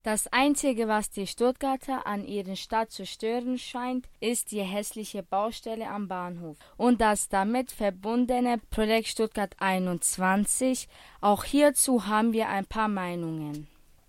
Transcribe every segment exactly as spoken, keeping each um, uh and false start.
Das Einzige, was die Stuttgarter an ihrer Stadt zu stören scheint, ist die hässliche Baustelle am Bahnhof und das damit verbundene Projekt Stuttgart einundzwanzig. Auch hierzu haben wir ein paar Meinungen.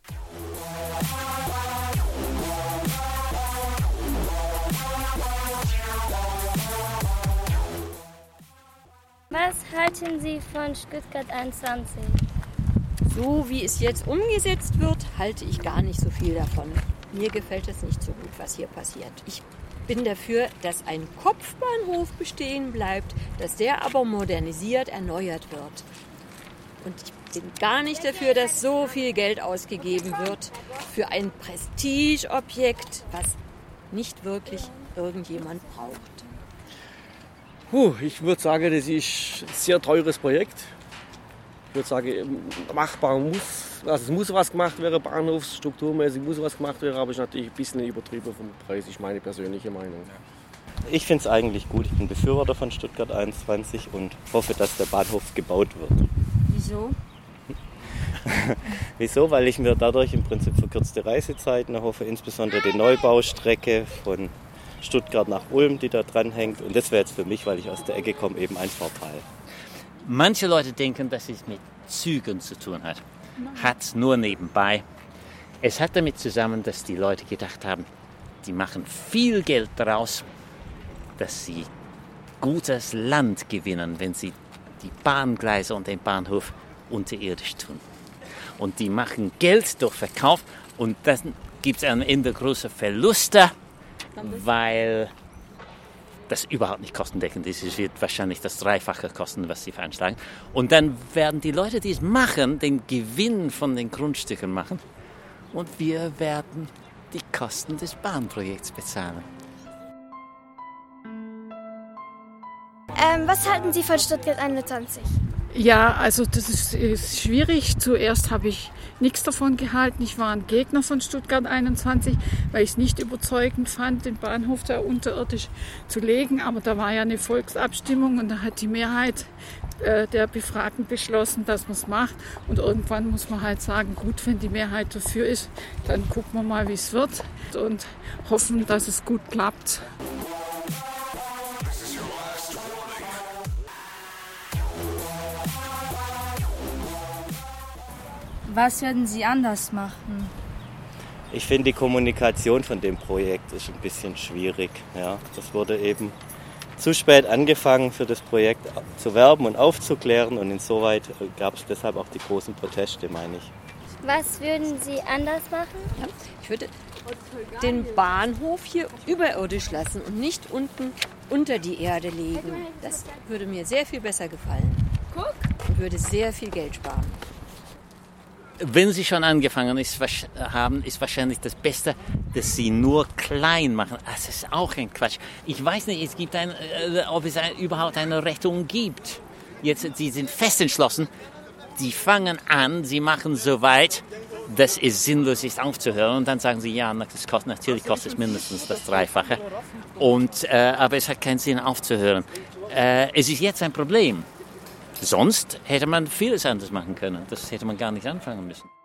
Was halten Sie von Stuttgart einundzwanzig? So wie es jetzt umgesetzt wird, halte ich gar nicht so viel davon. Mir gefällt es nicht so gut, was hier passiert. Ich bin dafür, dass ein Kopfbahnhof bestehen bleibt, dass der aber modernisiert, erneuert wird. Und ich bin gar nicht dafür, dass so viel Geld ausgegeben wird für ein Prestigeobjekt, was nicht wirklich irgendjemand braucht. Puh, ich würde sagen, das ist ein sehr teures Projekt. Ich würde sagen, machbar muss, also es muss was gemacht werden, bahnhofsstrukturmäßig muss was gemacht werden, aber ist natürlich ein bisschen übertrieben vom Preis, ist meine persönliche Meinung. Ich finde es eigentlich gut, ich bin Befürworter von Stuttgart einundzwanzig und hoffe, dass der Bahnhof gebaut wird. Wieso? Wieso? Weil ich mir dadurch im Prinzip verkürzte Reisezeiten erhoffe, insbesondere die Neubaustrecke von Stuttgart nach Ulm, die da dran hängt. Und das wäre jetzt für mich, weil ich aus der Ecke komme, eben ein Vorteil. Manche Leute denken, dass es mit Zügen zu tun hat. Hat nur nebenbei. Es hat damit zusammen, dass die Leute gedacht haben, die machen viel Geld daraus, dass sie gutes Land gewinnen, wenn sie die Bahngleise und den Bahnhof unterirdisch tun. Und die machen Geld durch Verkauf und dann gibt es am Ende große Verluste, weil das überhaupt nicht kostendeckend ist. Es wird wahrscheinlich das Dreifache kosten, was sie veranschlagen. Und dann werden die Leute, die es machen, den Gewinn von den Grundstücken machen. Und wir werden die Kosten des Bahnprojekts bezahlen. Ähm, was halten Sie von Stuttgart einundzwanzig? Ja, also das ist, ist schwierig. Zuerst habe ich nichts davon gehalten. Ich war ein Gegner von Stuttgart einundzwanzig, weil ich es nicht überzeugend fand, den Bahnhof da unterirdisch zu legen. Aber da war ja eine Volksabstimmung und da hat die Mehrheit äh, der Befragten beschlossen, dass man es macht. Und irgendwann muss man halt sagen, gut, wenn die Mehrheit dafür ist, dann gucken wir mal, wie es wird und hoffen, dass es gut klappt. Was würden Sie anders machen? Ich finde, die Kommunikation von dem Projekt ist ein bisschen schwierig. Ja, das wurde eben zu spät angefangen, für das Projekt zu werben und aufzuklären. Und insoweit gab es deshalb auch die großen Proteste, meine ich. Was würden Sie anders machen? Ja, ich würde den Bahnhof hier überirdisch lassen und nicht unten unter die Erde legen. Das würde mir sehr viel besser gefallen. Und würde sehr viel Geld sparen. Wenn sie schon angefangen ist, haben, ist wahrscheinlich das Beste, dass sie nur klein machen. Das ist auch ein Quatsch. Ich weiß nicht, es gibt ein, äh, ob es ein, überhaupt eine Rettung gibt. Jetzt, sie sind fest entschlossen, die fangen an, sie machen so weit, dass es sinnlos ist aufzuhören. Und dann sagen sie, ja, das kostet, natürlich kostet es mindestens das Dreifache. Und, äh, aber es hat keinen Sinn aufzuhören. Äh, es ist jetzt ein Problem. Sonst hätte man vieles anders machen können. Das hätte man gar nicht anfangen müssen.